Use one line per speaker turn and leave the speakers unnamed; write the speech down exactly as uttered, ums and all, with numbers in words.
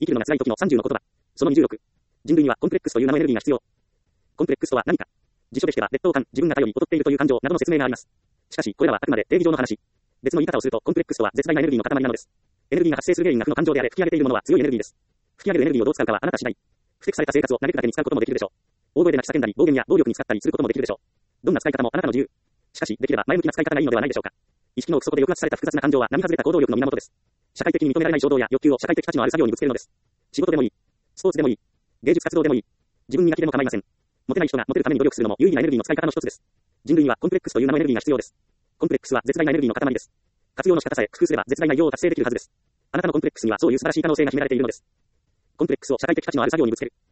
生きるのが辛い時のさんじゅうの言葉。そのにじゅうろく。人類にはコンプレックスという名のエネルギーが必要。コンプレックスとは何か。辞書でしては劣等感、自分が頼り、劣っているという感情などの説明があります。しかし、これらはあくまで定義上の話。別の言い方をすると、コンプレックスとは絶大なエネルギーの塊なのです。エネルギーが発生する原因が負の感情であれ、吹き上げているものは強いエネルギーです。吹き上げるエネルギーをどう使うかはあなた次第。不適された生活を嘆くだけに使うこともできるでしょう。大声で泣き叫んだり、暴言や暴力に使ったりすることもできるでしょう。どんな使い方もあなたの自由。しかし、できれば前向きな使い方がいいのではないでしょうか。意識の奥底で抑圧された複雑な感情は並外れた行動力の源です。社会的に認められない衝動や欲求を社会的価値のある作業にぶつけるのです。仕事でもいい。スポーツでもいい。芸術活動でもいい。自分磨きでも構いません。モテない人がモテるために努力するのも有意義なエネルギーの使い方の一つです。人類にはコンプレックスという名のエネルギーが必要です。コンプレックスは絶大なエネルギーの塊です。活用の仕方さえ工夫すれば絶大な偉業を達成できるはずです。あなたのコンプレックスにはそういう素晴らしい可能性が秘められているのです。コンプレックスを社会的価値のある作業にぶつける。